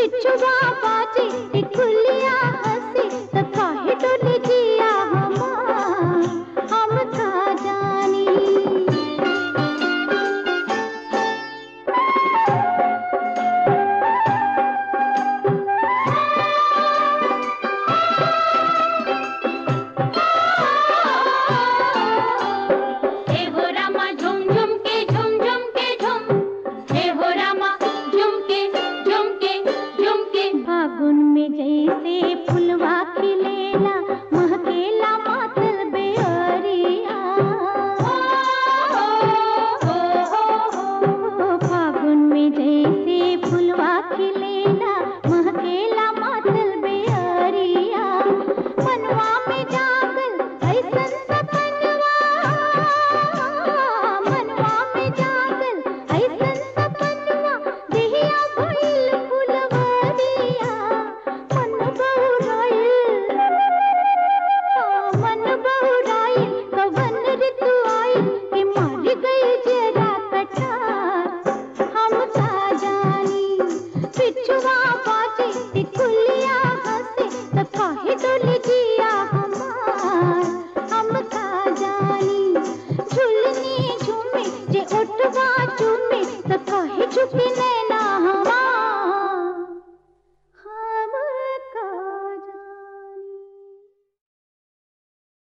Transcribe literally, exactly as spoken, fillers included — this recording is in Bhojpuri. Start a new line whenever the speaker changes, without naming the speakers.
बिच्छुआ बाजे टिकुलिया हंसे त काहे डोली जिया हमार हम का जानी। जैसे फुलवा खिलेला महकेला मातल बेअरिया, फागुन में जैसे फुलवा खिलेला महकेला मातल बेअरिया। मनवा में जागल ऐसन सपनवा, मनवा में जागल ऐसन सपनवा देहिया भइल फुलवरिया। बिच्छुआ बाजे टिकुलिया हंसे त काहे डोली